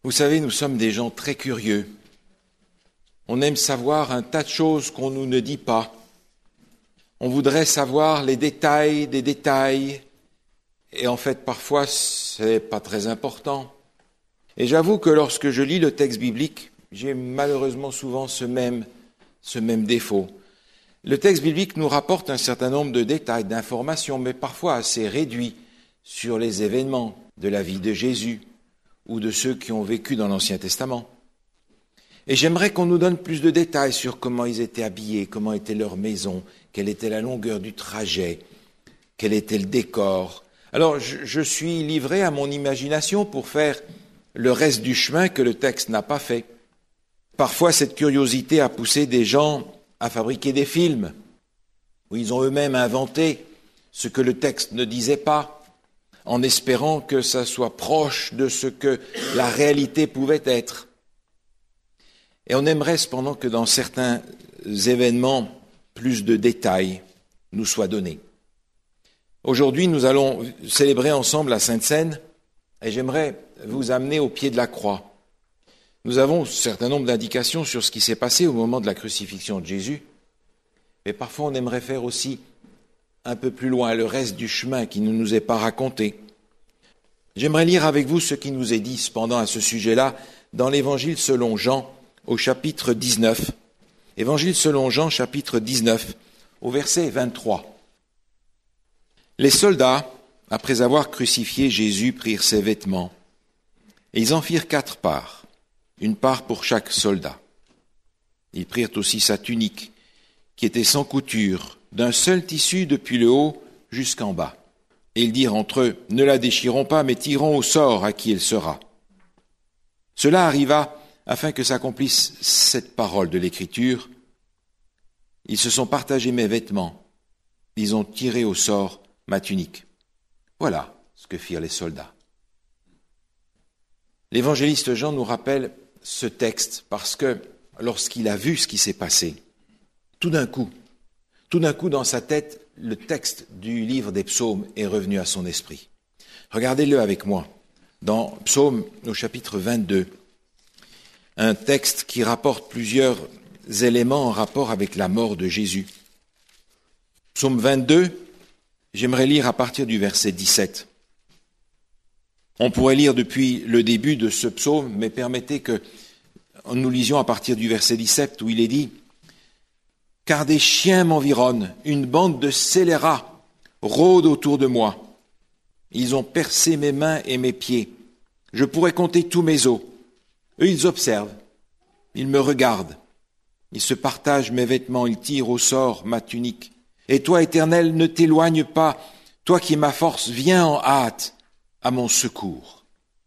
Vous savez, nous sommes des gens très curieux. On aime savoir un tas de choses qu'on nous ne dit pas. On voudrait savoir les détails des détails. Et en fait, parfois, c'est pas très important. Et j'avoue que lorsque je lis le texte biblique, j'ai malheureusement souvent ce même défaut. Le texte biblique nous rapporte un certain nombre de détails, d'informations, mais parfois assez réduits sur les événements de la vie de Jésus ou de ceux qui ont vécu dans l'Ancien Testament. Et j'aimerais qu'on nous donne plus de détails sur comment ils étaient habillés, comment était leur maison, quelle était la longueur du trajet, quel était le décor. Alors, je suis livré à mon imagination pour faire le reste du chemin que le texte n'a pas fait. Parfois, cette curiosité a poussé des gens à fabriquer des films où ils ont eux-mêmes inventé ce que le texte ne disait pas, en espérant que ça soit proche de ce que la réalité pouvait être. Et on aimerait cependant que dans certains événements, plus de détails nous soient donnés. Aujourd'hui, nous allons célébrer ensemble la Sainte Seine et j'aimerais vous amener au pied de la croix. Nous avons un certain nombre d'indications sur ce qui s'est passé au moment de la crucifixion de Jésus, mais parfois on aimerait faire aussi un peu plus loin le reste du chemin qui ne nous est pas raconté. J'aimerais lire avec vous ce qui nous est dit cependant à ce sujet-là dans l'Évangile selon Jean au chapitre 19. Évangile selon Jean chapitre 19 au verset 23. Les soldats, après avoir crucifié Jésus, prirent ses vêtements et ils en firent 4 parts, une part pour chaque soldat. Ils prirent aussi sa tunique, qui était sans couture, d'un seul tissu depuis le haut jusqu'en bas. Et ils dirent entre eux, ne la déchirons pas, mais tirons au sort à qui elle sera. Cela arriva afin que s'accomplisse cette parole de l'Écriture. Ils se sont partagés mes vêtements, ils ont tiré au sort ma tunique. Voilà ce que firent les soldats. L'évangéliste Jean nous rappelle ce texte parce que lorsqu'il a vu ce qui s'est passé, tout d'un coup, dans sa tête, le texte du livre des psaumes est revenu à son esprit. Regardez-le avec moi, dans Psaume au chapitre 22, un texte qui rapporte plusieurs éléments en rapport avec la mort de Jésus. Psaume 22, j'aimerais lire à partir du verset 17. On pourrait lire depuis le début de ce psaume, mais permettez que nous lisions à partir du verset 17 où il est dit « Car des chiens m'environnent, une bande de scélérats rôde autour de moi. Ils ont percé mes mains et mes pieds. Je pourrais compter tous mes os. Eux, ils observent, ils me regardent. Ils se partagent mes vêtements, ils tirent au sort ma tunique. Et toi, Éternel, ne t'éloigne pas. Toi qui es ma force, viens en hâte à mon secours. »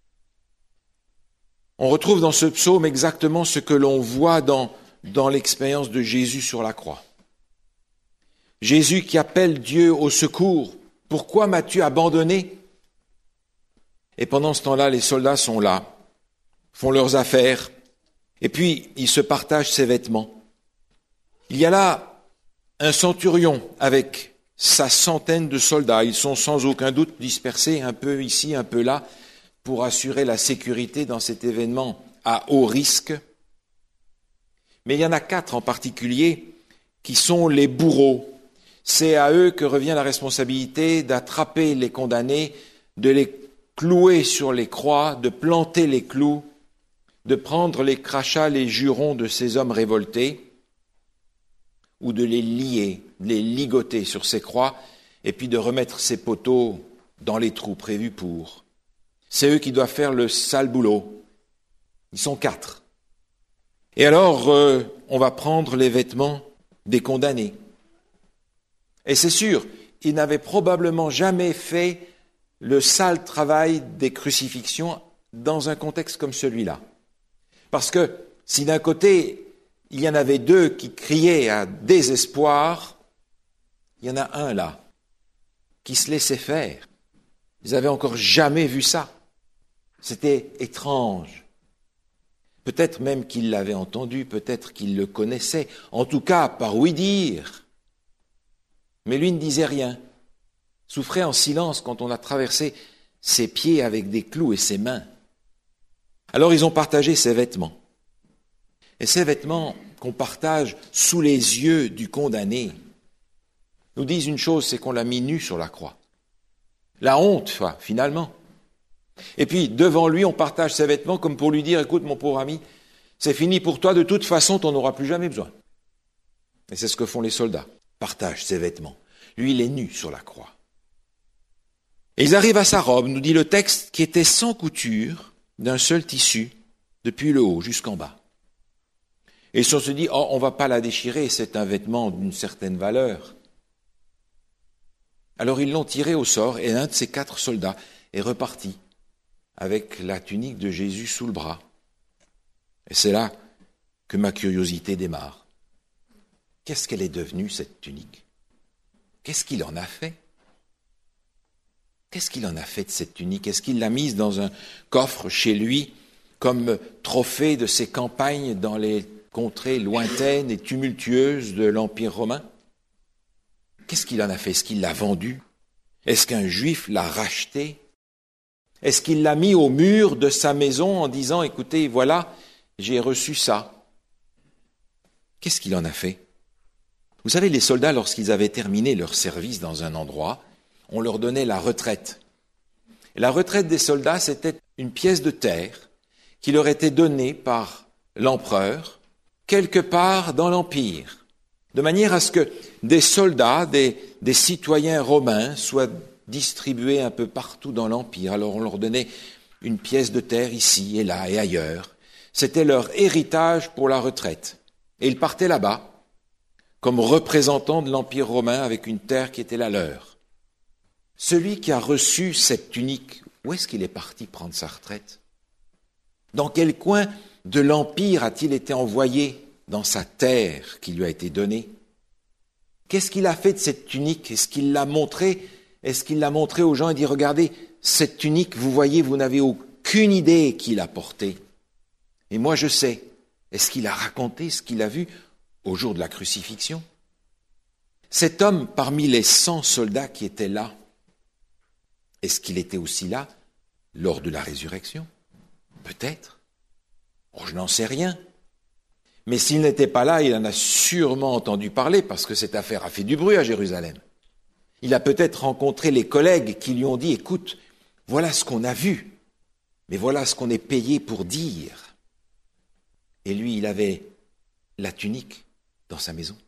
On retrouve dans ce psaume exactement ce que l'on voit dans l'expérience de Jésus sur la croix. Jésus qui appelle Dieu au secours. « Pourquoi m'as-tu abandonné ?» Et pendant ce temps-là, les soldats sont là, font leurs affaires, et puis ils se partagent ses vêtements. Il y a là un centurion avec sa centaine de soldats. Ils sont sans aucun doute dispersés un peu ici, un peu là, pour assurer la sécurité dans cet événement à haut risque. Mais il y en a 4 en particulier qui sont les bourreaux. C'est à eux que revient la responsabilité d'attraper les condamnés, de les clouer sur les croix, de planter les clous, de prendre les crachats, les jurons de ces hommes révoltés, ou de les lier, de les ligoter sur ces croix, et puis de remettre ces poteaux dans les trous prévus pour. C'est eux qui doivent faire le sale boulot. Ils sont 4. Et alors, on va prendre les vêtements des condamnés. Et c'est sûr, ils n'avaient probablement jamais fait le sale travail des crucifixions dans un contexte comme celui-là. Parce que si d'un côté, il y en avait 2 qui criaient à désespoir, il y en a un là qui se laissait faire. Ils n'avaient encore jamais vu ça. C'était étrange. Peut-être même qu'il l'avait entendu, peut-être qu'il le connaissait, en tout cas par ouï-dire. Mais lui ne disait rien, souffrait en silence quand on a traversé ses pieds avec des clous et ses mains. Alors ils ont partagé ses vêtements. Et ces vêtements qu'on partage sous les yeux du condamné nous disent une chose, c'est qu'on l'a mis nu sur la croix. La honte, finalement. Et puis, devant lui, on partage ses vêtements comme pour lui dire, écoute, mon pauvre ami, c'est fini pour toi, de toute façon, tu n'en auras plus jamais besoin. Et c'est ce que font les soldats, partagent ses vêtements. Lui, il est nu sur la croix. Et ils arrivent à sa robe, nous dit le texte, qui était sans couture, d'un seul tissu, depuis le haut jusqu'en bas. Et si on se dit, on ne va pas la déchirer, c'est un vêtement d'une certaine valeur. Alors ils l'ont tiré au sort, et un de ces 4 soldats est reparti avec la tunique de Jésus sous le bras. Et c'est là que ma curiosité démarre. Qu'est-ce qu'elle est devenue, cette tunique? Qu'est-ce qu'il en a fait? Qu'est-ce qu'il en a fait de cette tunique? Est-ce qu'il l'a mise dans un coffre chez lui, comme trophée de ses campagnes dans les contrées lointaines et tumultueuses de l'Empire romain? Qu'est-ce qu'il en a fait? Est-ce qu'il l'a vendue? Est-ce qu'un juif l'a rachetée? Est-ce qu'il l'a mis au mur de sa maison en disant, écoutez, voilà, j'ai reçu ça? Qu'est-ce qu'il en a fait? Vous savez, les soldats, lorsqu'ils avaient terminé leur service dans un endroit, on leur donnait la retraite. Et la retraite des soldats, c'était une pièce de terre qui leur était donnée par l'empereur quelque part dans l'Empire, de manière à ce que des soldats, des citoyens romains soient distribués un peu partout dans l'Empire. Alors on leur donnait une pièce de terre ici et là et ailleurs. C'était leur héritage pour la retraite. Et ils partaient là-bas comme représentants de l'Empire romain avec une terre qui était la leur. Celui qui a reçu cette tunique, où est-ce qu'il est parti prendre sa retraite? Dans quel coin de l'Empire a-t-il été envoyé dans sa terre qui lui a été donnée? Qu'est-ce qu'il a fait de cette tunique? Est-ce qu'il l'a montrée? Est-ce qu'il l'a montrée aux gens et dit, regardez, cette tunique, vous voyez, vous n'avez aucune idée qui l'a portée. Et moi, je sais. Est-ce qu'il a raconté ce qu'il a vu au jour de la crucifixion? Cet homme, parmi les 100 soldats qui étaient là, est-ce qu'il était aussi là lors de la résurrection? Peut-être. Oh, je n'en sais rien. Mais s'il n'était pas là, il en a sûrement entendu parler parce que cette affaire a fait du bruit à Jérusalem. Il a peut-être rencontré les collègues qui lui ont dit, écoute, voilà ce qu'on a vu, mais voilà ce qu'on est payé pour dire. Et lui, il avait la tunique dans sa maison.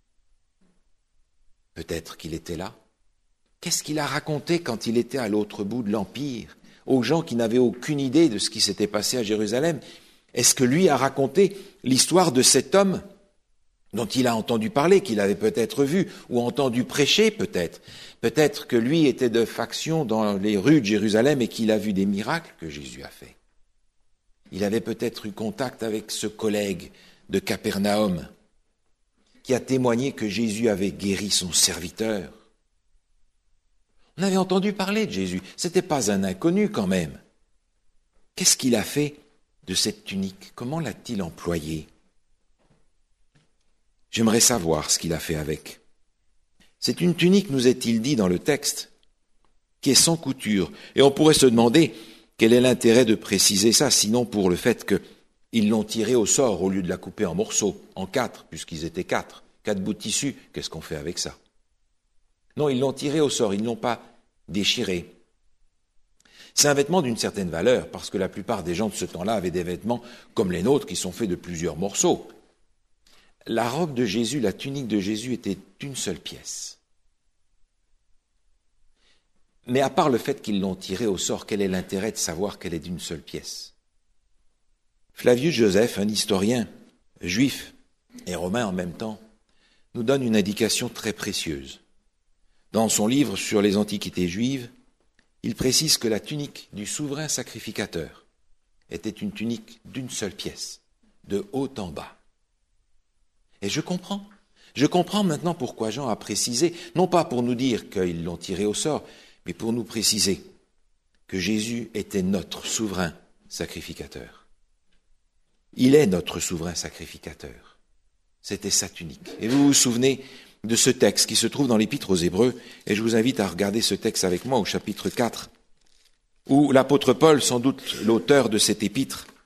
Peut-être qu'il était là. Qu'est-ce qu'il a raconté quand il était à l'autre bout de l'Empire, aux gens qui n'avaient aucune idée de ce qui s'était passé à Jérusalem? Est-ce que lui a raconté l'histoire de cet homme dont il a entendu parler, qu'il avait peut-être vu ou entendu prêcher peut-être? Peut-être que lui était de faction dans les rues de Jérusalem et qu'il a vu des miracles que Jésus a faits. Il avait peut-être eu contact avec ce collègue de Capernaum qui a témoigné que Jésus avait guéri son serviteur. On avait entendu parler de Jésus, c'était pas un inconnu quand même. Qu'est-ce qu'il a fait de cette tunique? Comment l'a-t-il employée? J'aimerais savoir ce qu'il a fait avec. C'est une tunique, nous est-il dit dans le texte, qui est sans couture. Et on pourrait se demander quel est l'intérêt de préciser ça, sinon pour le fait qu'ils l'ont tirée au sort au lieu de la couper en morceaux, en 4, puisqu'ils étaient 4. 4 bouts de tissu, qu'est-ce qu'on fait avec ça? Non, ils l'ont tirée au sort, ils ne l'ont pas déchirée. C'est un vêtement d'une certaine valeur, parce que la plupart des gens de ce temps-là avaient des vêtements comme les nôtres qui sont faits de plusieurs morceaux. La robe de Jésus, la tunique de Jésus était d'une seule pièce. Mais à part le fait qu'ils l'ont tirée au sort, quel est l'intérêt de savoir qu'elle est d'une seule pièce? Flavius Joseph, un historien juif et romain en même temps, nous donne une indication très précieuse. Dans son livre sur les antiquités juives, il précise que la tunique du souverain sacrificateur était une tunique d'une seule pièce, de haut en bas. Et je comprends maintenant pourquoi Jean a précisé, non pas pour nous dire qu'ils l'ont tiré au sort, mais pour nous préciser que Jésus était notre souverain sacrificateur. Il est notre souverain sacrificateur. C'était sa tunique. Et vous vous souvenez de ce texte qui se trouve dans l'Épître aux Hébreux, et je vous invite à regarder ce texte avec moi au chapitre 4, où l'apôtre Paul, sans doute l'auteur de cet épître,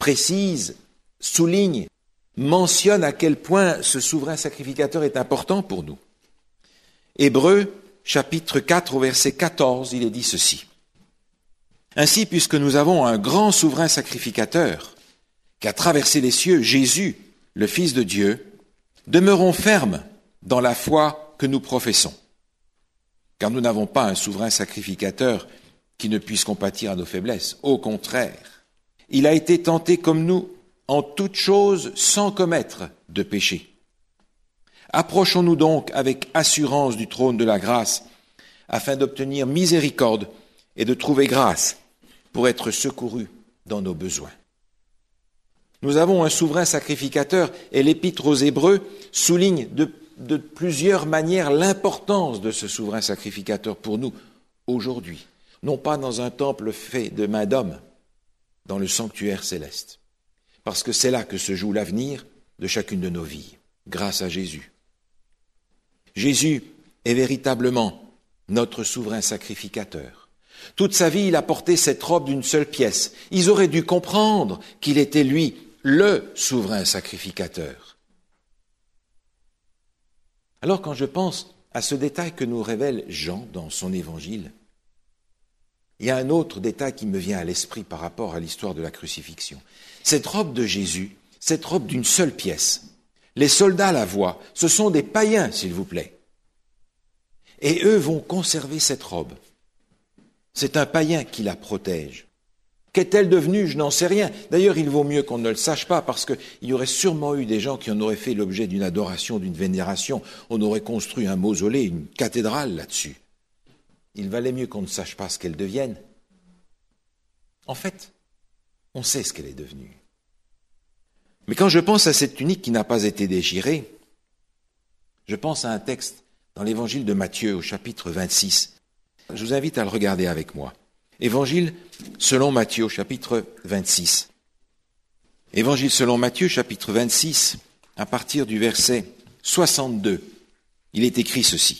précise, souligne, mentionne à quel point ce souverain sacrificateur est important pour nous. Hébreux, chapitre 4, au verset 14, il est dit ceci. Ainsi, puisque nous avons un grand souverain sacrificateur qui a traversé les cieux, Jésus, le Fils de Dieu, demeurons fermes dans la foi que nous professons. Car nous n'avons pas un souverain sacrificateur qui ne puisse compatir à nos faiblesses. Au contraire, il a été tenté comme nous en toutes choses sans commettre de péché. Approchons-nous donc avec assurance du trône de la grâce afin d'obtenir miséricorde et de trouver grâce pour être secourus dans nos besoins. Nous avons un souverain sacrificateur et l'Épître aux Hébreux souligne de plusieurs manières l'importance de ce souverain sacrificateur pour nous aujourd'hui, non pas dans un temple fait de main d'homme, dans le sanctuaire céleste, parce que c'est là que se joue l'avenir de chacune de nos vies, grâce à Jésus. Jésus est véritablement notre souverain sacrificateur. Toute sa vie, il a porté cette robe d'une seule pièce. Ils auraient dû comprendre qu'il était, lui, le souverain sacrificateur. Alors, quand je pense à ce détail que nous révèle Jean dans son évangile, il y a un autre détail qui me vient à l'esprit par rapport à l'histoire de la crucifixion. Cette robe de Jésus, cette robe d'une seule pièce, les soldats la voient, ce sont des païens, s'il vous plaît. Et eux vont conserver cette robe. C'est un païen qui la protège. Qu'est-elle devenue? Je n'en sais rien. D'ailleurs, il vaut mieux qu'on ne le sache pas, parce qu'il y aurait sûrement eu des gens qui en auraient fait l'objet d'une adoration, d'une vénération. On aurait construit un mausolée, une cathédrale là-dessus. Il valait mieux qu'on ne sache pas ce qu'elle devienne. En fait, on sait ce qu'elle est devenue. Mais quand je pense à cette tunique qui n'a pas été déchirée, je pense à un texte dans l'évangile de Matthieu au chapitre 26. Je vous invite à le regarder avec moi. Évangile selon Matthieu au chapitre 26. Évangile selon Matthieu chapitre 26, à partir du verset 62. Il est écrit ceci.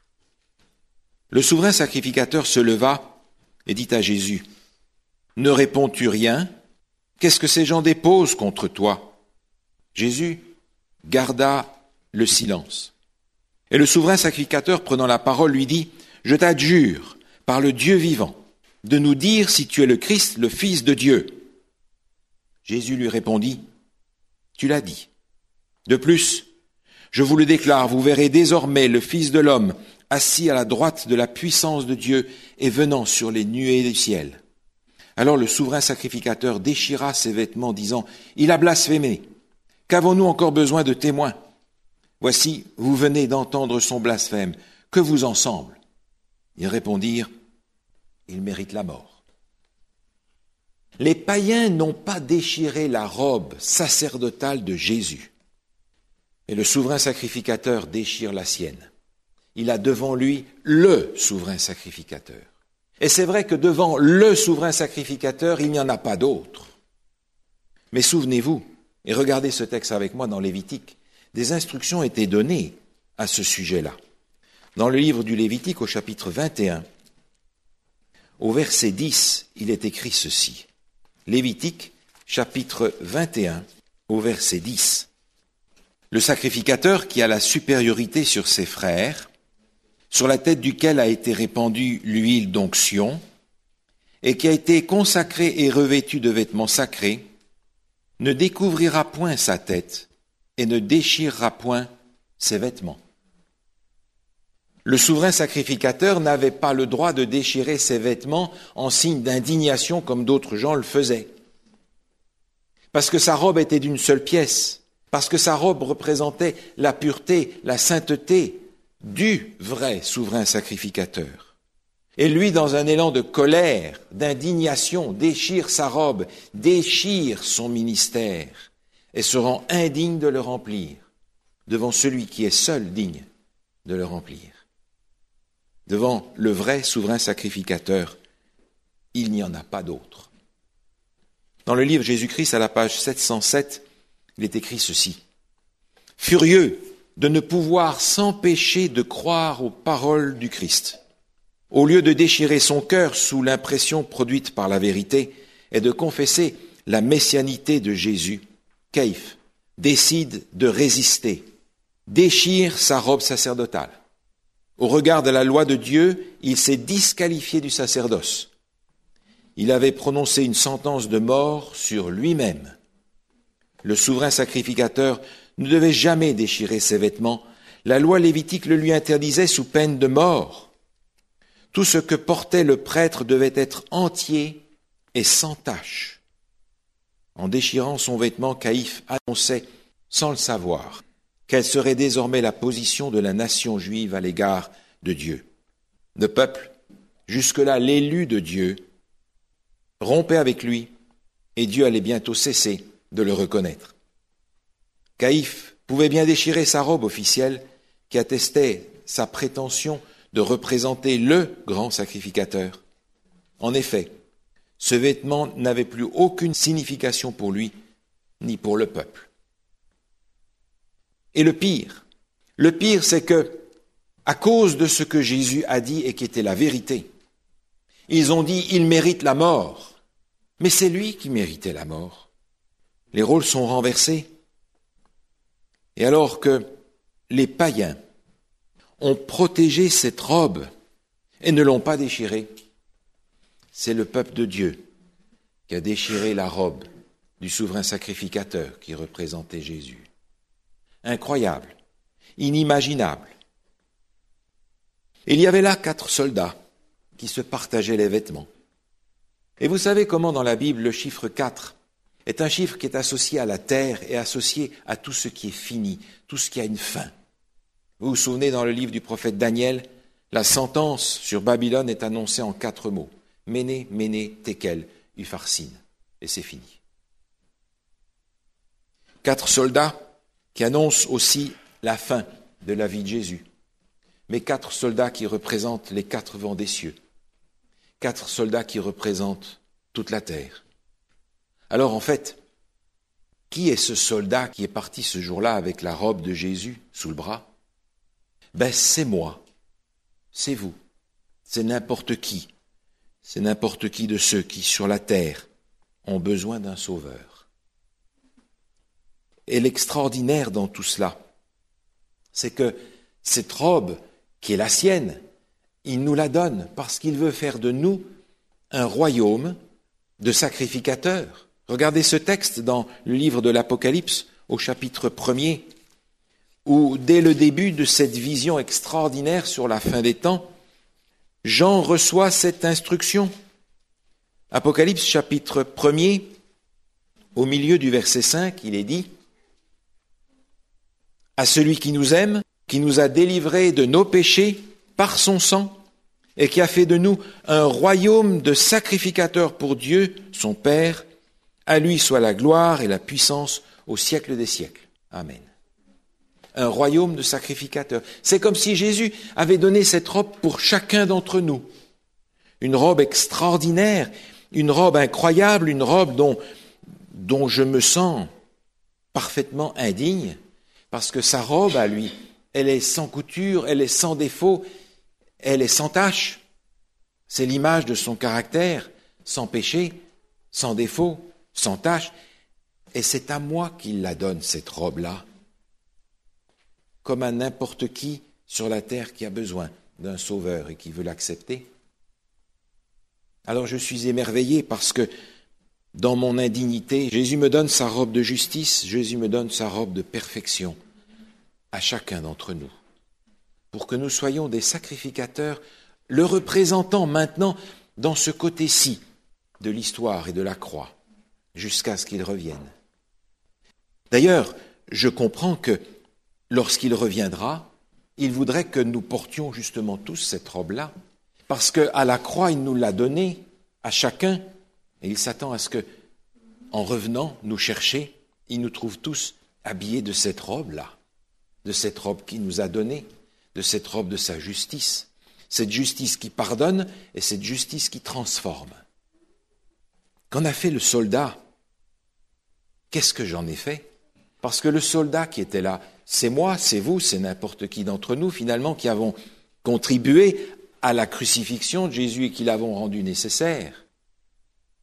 Le souverain sacrificateur se leva et dit à Jésus, « Ne réponds-tu rien? Qu'est-ce que ces gens déposent contre toi ?» Jésus garda le silence. Et le souverain sacrificateur, prenant la parole, lui dit, « Je t'adjure, par le Dieu vivant, de nous dire si tu es le Christ, le Fils de Dieu. » Jésus lui répondit, « Tu l'as dit. De plus, je vous le déclare, vous verrez désormais le Fils de l'homme assis à la droite de la puissance de Dieu et venant sur les nuées du ciel. » Alors le souverain sacrificateur déchira ses vêtements, disant, « Il a blasphémé. Qu'avons-nous encore besoin de témoins? Voici, vous venez d'entendre son blasphème. Que vous en semble? » Ils répondirent, « Il mérite la mort. » Les païens n'ont pas déchiré la robe sacerdotale de Jésus. Et le souverain sacrificateur déchire la sienne. Il a devant lui le souverain sacrificateur. Et c'est vrai que devant le souverain sacrificateur, il n'y en a pas d'autre. Mais souvenez-vous, et regardez ce texte avec moi dans Lévitique, des instructions étaient données à ce sujet-là. Dans le livre du Lévitique, au chapitre 21, au verset 10, il est écrit ceci. Lévitique, chapitre 21, au verset 10. Le sacrificateur qui a la supériorité sur ses frères, sur la tête duquel a été répandue l'huile d'onction, et qui a été consacré et revêtu de vêtements sacrés, ne découvrira point sa tête et ne déchirera point ses vêtements. Le souverain sacrificateur n'avait pas le droit de déchirer ses vêtements en signe d'indignation comme d'autres gens le faisaient. Parce que sa robe était d'une seule pièce, parce que sa robe représentait la pureté, la sainteté du vrai souverain sacrificateur. Et lui, dans un élan de colère, d'indignation, déchire sa robe, déchire son ministère et se rend indigne de le remplir devant celui qui est seul digne de le remplir. Devant le vrai souverain sacrificateur, il n'y en a pas d'autre. Dans le livre Jésus-Christ, à la page 707, il est écrit ceci. « Furieux de ne pouvoir s'empêcher de croire aux paroles du Christ, au lieu de déchirer son cœur sous l'impression produite par la vérité et de confesser la messianité de Jésus, Caïphe décide de résister, déchire sa robe sacerdotale. Au regard de la loi de Dieu, il s'est disqualifié du sacerdoce. Il avait prononcé une sentence de mort sur lui-même. Le souverain sacrificateur ne devait jamais déchirer ses vêtements. La loi lévitique le lui interdisait sous peine de mort. Tout ce que portait le prêtre devait être entier et sans tache. En déchirant son vêtement, Caïphe annonçait, sans le savoir, quelle serait désormais la position de la nation juive à l'égard de Dieu. Le peuple, jusque-là l'élu de Dieu, rompait avec lui, et Dieu allait bientôt cesser de le reconnaître. Caïphe pouvait bien déchirer sa robe officielle qui attestait sa prétention de représenter le grand sacrificateur. En effet, ce vêtement n'avait plus aucune signification pour lui, ni pour le peuple. Et le pire, c'est que, à cause de ce que Jésus a dit et qui était la vérité, ils ont dit, il mérite la mort. Mais c'est lui qui méritait la mort. Les rôles sont renversés. Et alors que les païens ont protégé cette robe et ne l'ont pas déchirée, c'est le peuple de Dieu qui a déchiré la robe du souverain sacrificateur qui représentait Jésus. Incroyable, inimaginable. Il y avait là 4 soldats qui se partageaient les vêtements. Et vous savez comment dans la Bible le chiffre 4 est un chiffre qui est associé à la terre et associé à tout ce qui est fini, tout ce qui a une fin. Vous vous souvenez dans le livre du prophète Daniel, la sentence sur Babylone est annoncée en 4 mots. Méné, Méné, Tékel, Upharsin. Et c'est fini. 4 soldats qui annoncent aussi la fin de la vie de Jésus. Mais 4 soldats qui représentent les 4 vents des cieux. 4 soldats qui représentent toute la terre. Alors en fait, qui est ce soldat qui est parti ce jour-là avec la robe de Jésus sous le bras? C'est moi, c'est vous, c'est n'importe qui. C'est n'importe qui de ceux qui, sur la terre, ont besoin d'un sauveur. Et l'extraordinaire dans tout cela, c'est que cette robe, qui est la sienne, il nous la donne parce qu'il veut faire de nous un royaume de sacrificateurs. Regardez ce texte dans le livre de l'Apocalypse, au chapitre 1er, où dès le début de cette vision extraordinaire sur la fin des temps, Jean reçoit cette instruction. Apocalypse chapitre 1er, au milieu du verset 5, il est dit « À celui qui nous aime, qui nous a délivrés de nos péchés par son sang, et qui a fait de nous un royaume de sacrificateurs pour Dieu, son Père, à lui soit la gloire et la puissance au siècle des siècles. Amen. » Un royaume de sacrificateurs. C'est comme si Jésus avait donné cette robe pour chacun d'entre nous. Une robe extraordinaire, une robe incroyable, une robe dont je me sens parfaitement indigne, parce que sa robe à lui, elle est sans couture, elle est sans défaut, elle est sans tache. C'est l'image de son caractère, sans péché, sans défaut, sans tache. Et c'est à moi qu'il la donne, cette robe-là, comme à n'importe qui sur la terre qui a besoin d'un sauveur et qui veut l'accepter. Alors je suis émerveillé parce que dans mon indignité, Jésus me donne sa robe de justice, Jésus me donne sa robe de perfection à chacun d'entre nous, pour que nous soyons des sacrificateurs, le représentant maintenant dans ce côté-ci de l'histoire et de la croix, jusqu'à ce qu'il revienne. D'ailleurs, je comprends que lorsqu'il reviendra, il voudrait que nous portions justement tous cette robe-là, parce qu'à la croix, il nous l'a donnée à chacun, et il s'attend à ce que, en revenant nous chercher, il nous trouve tous habillés de cette robe-là, de cette robe qu'il nous a donnée, de cette robe de sa justice, cette justice qui pardonne et cette justice qui transforme. Qu'en a fait le soldat? Qu'est-ce que j'en ai fait? Parce que le soldat qui était là, c'est moi, c'est vous, c'est n'importe qui d'entre nous, finalement, qui avons contribué à la crucifixion de Jésus et qui l'avons rendu nécessaire.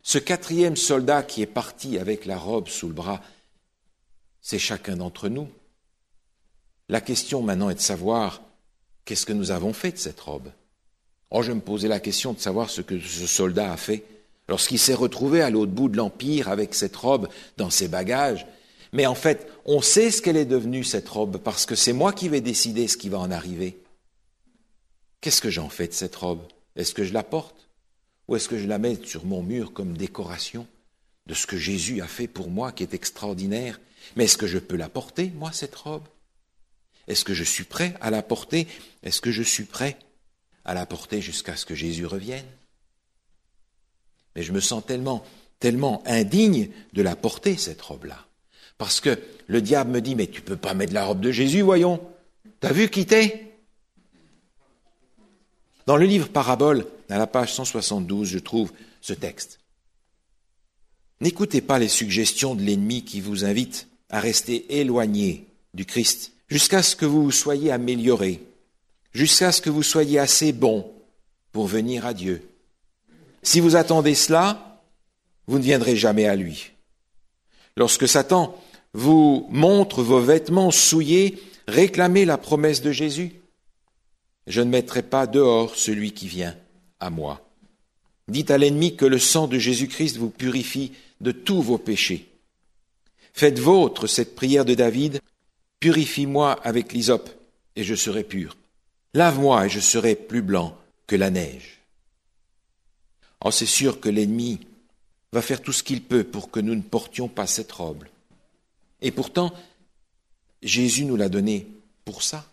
Ce quatrième soldat qui est parti avec la robe sous le bras, c'est chacun d'entre nous. La question maintenant est de savoir qu'est-ce que nous avons fait de cette robe. Oh, je me posais la question de savoir ce que ce soldat a fait lorsqu'il s'est retrouvé à l'autre bout de l'Empire avec cette robe dans ses bagages. Mais en fait, on sait ce qu'elle est devenue, cette robe, parce que c'est moi qui vais décider ce qui va en arriver. Qu'est-ce que j'en fais de cette robe? Est-ce que je la porte? Ou est-ce que je la mets sur mon mur comme décoration de ce que Jésus a fait pour moi, qui est extraordinaire? Mais est-ce que je peux la porter, moi, cette robe? Est-ce que je suis prêt à la porter? Est-ce que je suis prêt à la porter jusqu'à ce que Jésus revienne? Mais je me sens tellement indigne de la porter, cette robe-là. Parce que le diable me dit, mais tu peux pas mettre la robe de Jésus, voyons. T'as vu qui t'es? Dans le livre Parabole, à la page 172, je trouve ce texte. N'écoutez pas les suggestions de l'ennemi qui vous invite à rester éloigné du Christ jusqu'à ce que vous soyez amélioré, jusqu'à ce que vous soyez assez bon pour venir à Dieu. Si vous attendez cela, vous ne viendrez jamais à lui. Lorsque Satan vous montre vos vêtements souillés, réclamez la promesse de Jésus. Je ne mettrai pas dehors celui qui vient à moi. Dites à l'ennemi que le sang de Jésus-Christ vous purifie de tous vos péchés. Faites vôtre cette prière de David, purifie-moi avec l'hysope et je serai pur. Lave-moi et je serai plus blanc que la neige. Oh, c'est sûr que l'ennemi va faire tout ce qu'il peut pour que nous ne portions pas cette robe. Et pourtant, Jésus nous l'a donnée pour ça.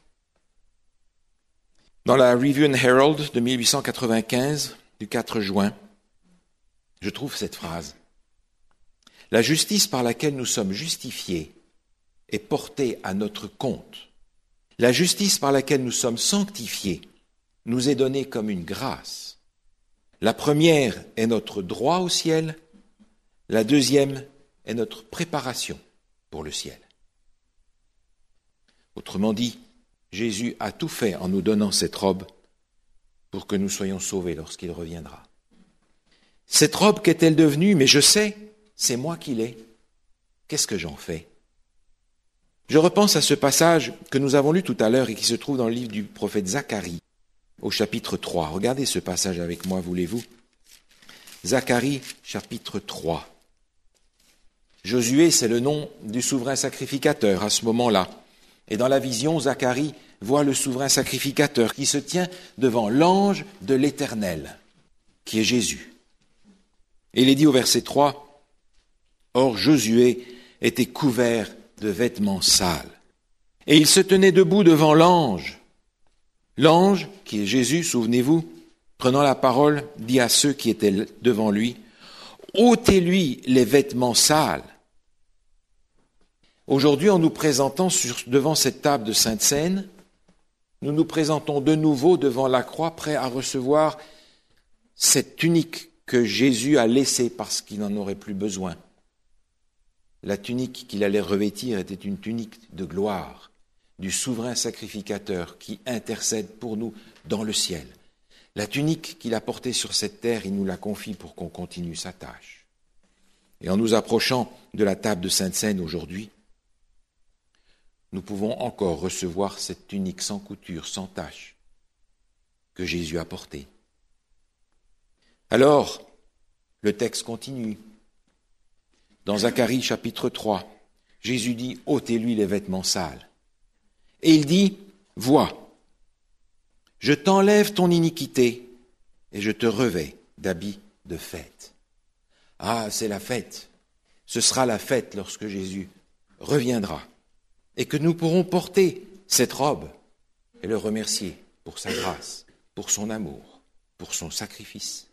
Dans la Review and Herald de 1895, du 4 juin, je trouve cette phrase. La justice par laquelle nous sommes justifiés est portée à notre compte. La justice par laquelle nous sommes sanctifiés nous est donnée comme une grâce. La première est notre droit au ciel, la deuxième est notre préparation pour le ciel. Autrement dit, Jésus a tout fait en nous donnant cette robe pour que nous soyons sauvés lorsqu'il reviendra. Cette robe, qu'est-elle devenue? Mais je sais, c'est moi qui l'ai. Qu'est-ce que j'en fais? Je repense à ce passage que nous avons lu tout à l'heure et qui se trouve dans le livre du prophète Zacharie, au chapitre 3. Regardez ce passage avec moi, voulez-vous? Zacharie, chapitre 3. Josué, c'est le nom du souverain sacrificateur à ce moment-là. Et dans la vision, Zacharie voit le souverain sacrificateur qui se tient devant l'ange de l'Éternel, qui est Jésus. Et il est dit au verset 3, « Or Josué était couvert de vêtements sales. Et il se tenait debout devant l'ange. L'ange, qui est Jésus, souvenez-vous, prenant la parole, dit à ceux qui étaient devant lui, « Ôtez-lui les vêtements sales. » Aujourd'hui, en nous présentant devant cette table de Sainte Seine, nous nous présentons de nouveau devant la croix, prêts à recevoir cette tunique que Jésus a laissée parce qu'il n'en aurait plus besoin. La tunique qu'il allait revêtir était une tunique de gloire du souverain sacrificateur qui intercède pour nous dans le ciel. La tunique qu'il a portée sur cette terre, il nous la confie pour qu'on continue sa tâche. Et en nous approchant de la table de Sainte Seine aujourd'hui, nous pouvons encore recevoir cette tunique sans couture, sans tache, que Jésus a portée. Alors, le texte continue. Dans Zacharie chapitre 3, Jésus dit « ôtez-lui les vêtements sales ». Et il dit « Vois, je t'enlève ton iniquité et je te revêts d'habits de fête. » Ah, c'est la fête. Ce sera la fête lorsque Jésus reviendra et que nous pourrons porter cette robe et le remercier pour sa grâce, pour son amour, pour son sacrifice.